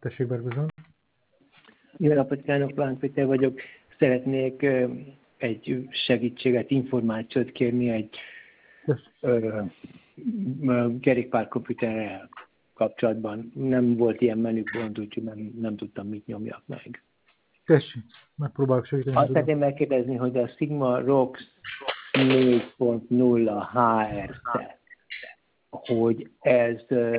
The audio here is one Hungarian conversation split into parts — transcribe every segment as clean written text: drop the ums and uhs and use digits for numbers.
Tessék, Bergozon. Jó napot kívánok, Láng Péter vagyok. Szeretnék egy segítséget, információt kérni egy kerékpárkomputerrel kapcsolatban. Nem volt ilyen menüpont, úgyhogy nem tudtam, mit nyomjak meg. Tessék, megpróbálok segíteni. Azt szeretném megkérdezni, hogy a Sigma ROX 4.0 HRC, hogy ez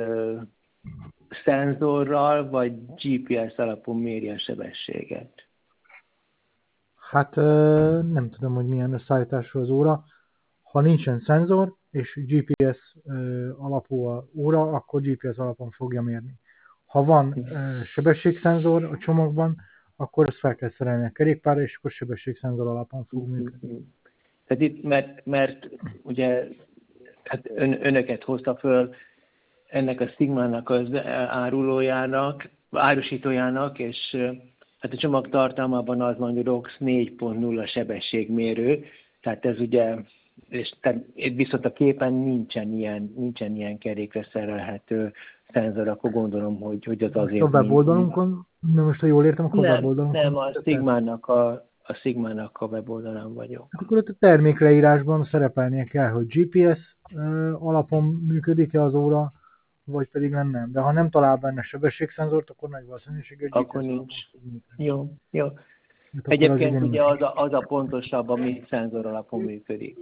szenzorral vagy GPS alapon méri a sebességet? Hát nem tudom, hogy milyen a szállítású az óra. Ha nincsen szenzor és GPS alapú a óra, akkor GPS alapon fogja mérni. Ha van sebességszenzor a csomagban, akkor ezt fel kell szerelni a kerékpárra, és akkor sebességszenzor alapon fog működni. Tehát itt, mert ugye hát önöket hozta föl ennek a Sigmának az árusítójának, és hát a csomag tartalmában az van, hogy ROX 4.0 sebességmérő, tehát ez ugye, és viszont a képen nincsen ilyen kerékre szerelhető szenzor, akkor gondolom, hogy az azért... A weboldalunkon, most ha jól értem, akkor a weboldalunkon... Nem, a Sigmának a weboldalán vagyok. Hát akkor ott a termékleírásban szerepelnie kell, hogy GPS alapon működik-e az óra, vagy pedig nem. De ha nem talál benne sebességszenzort, akkor nagy valószínűséggel GPS akkor nincs. Jó. Hát Egyébként ugye az a pontosabb, ami szenzor alapon működik.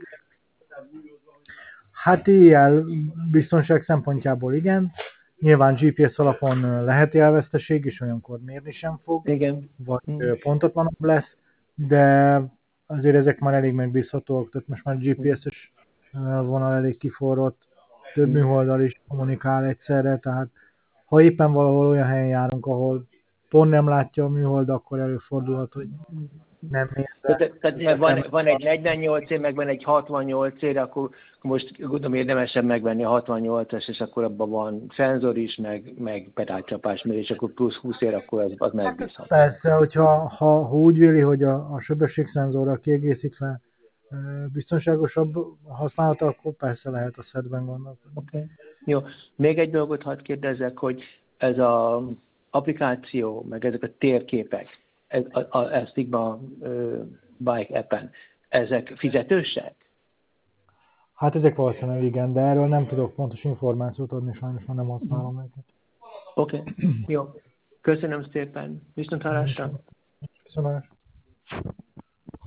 Hát ilyen biztonság szempontjából igen. Nyilván GPS alapon lehet jelveszteség, és olyankor mérni sem fog, igen. Vagy pontatlanabb lesz, de azért ezek már elég megbízhatóak, tehát most már GPS-es vonal elég kiforrott, több műholddal is kommunikál egyszerre, tehát ha éppen valahol olyan helyen járunk, ahol pont nem látja a műhold, akkor előfordulhat, hogy nem érde. Tehát van egy 48 év, meg van egy 68 év, akkor most gondolom érdemesebb megvenni a 68-as, és akkor abban van szenzor is, meg pedálcsapás, és akkor plusz 20 év, akkor az megbízható. Persze, hogyha úgy véli, hogy a sebességszenzorral kiegészítve biztonságosabb használata, akkor persze lehet a szedben gondolkodni. Okay. Jó. Még egy dolgot hadd kérdezzek, hogy ez az applikáció, meg ezek a térképek, a Sigma Bike appen, ezek fizetősek? Hát ezek valószínűleg igen, de erről nem tudok pontos információt adni, sajnos már nem használom őket. Oké. Jó. Köszönöm szépen. Viszonthallásra. Köszönöm.